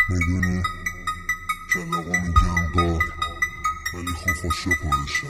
میدونی کلاغا میگن بار ولی خفاشا پارشن.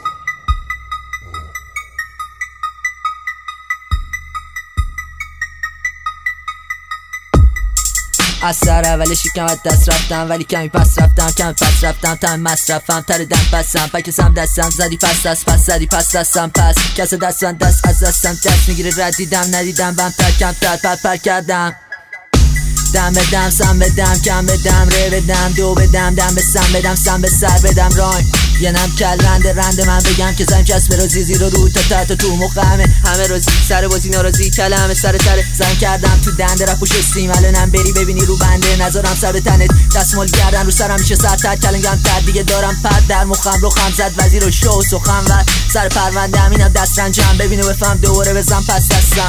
از سر اول شکم از دست رفتم ولی کمی پس رفتم، کمی پس رفتم تا مصرفم تر دم پسم پکسم دستم زدی پس دست پس زدی پس دستم پس کس دستم دست از دستم دست میگیره رد دیدم ندیدم بم تر کم تر پر کردم دم بدم سم بدم کم بدم ره بدم دو بدم دم به سم بدم سم به سر بدم رایم یه نم کل رنده من بگم که زنم چسب رازی زیر رو تا تو مخمه همه روزی سر بازی ناراضی کلمه سر زن کردم تو دنده رفت پوش استیم الانم بری ببینی رو بنده نذارم سر به تنت دستمال گردن رو سرم میشه سرتر کلنگم تر دیگه دارم پد در مخم رو خم زد وزیر و شو سخم و سر پرونده همینم دست رنجم ببینه بفهم دوباره بزن پس دستم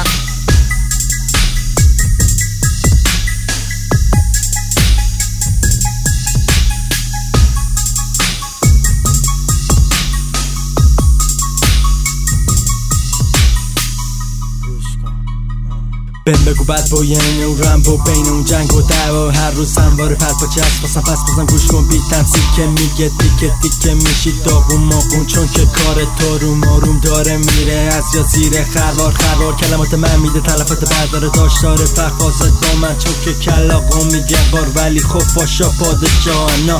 بهم بگو بد با یعنی اون رمبو بین اون جنگ و دعوا هر روز سنوار پرپاچه هست باسم پس بازم گوش کن بی تنسیل که میگه دیگه میشی داغون ماغون چون که کار تو آروم داره میره از یا زیر خروار کلمات من میده تلفات برداره داشتاره پرخواست با من چون که کلاغا میگه بار ولی خفاشا پادشاهانا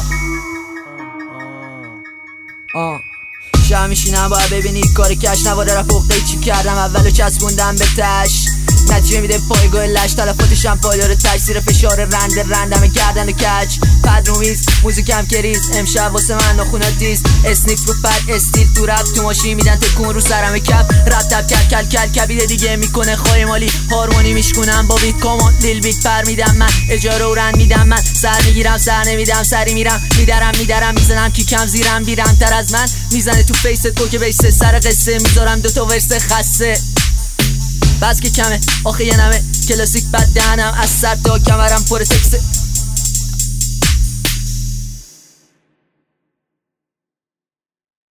شب میشینم باید ببینی کار کش نواره رفت اخته چی کردم اولو چسبوندم به تش نتیجه میده پایگاه لش تلفاتشم پایدار تش زیر فشار رندم گردن و کچ پد رو میز موزیکم کریز امشب واسه من ناخونا دیز اسنیف رو پد استیل تو رپ تو ماشین میدن تکون رو سرم کپ رب تب کل کبیده دیگه میکنه خواهی مالی هارمونی میشکنم با بیت کامان لیل بیت پر میدم من اجاره و رند میدم من سر میگیرم سر نمیدم سری میرم میدرم میزنم کیکم زیرم بیرم تر از من میزنه تو فیست تو که بیسته سر قصه میذارم دوتا ورس خسته بس که کمه آخه یه نمه کلاسیک بد دهنم از سر تا کمرم پر تکسه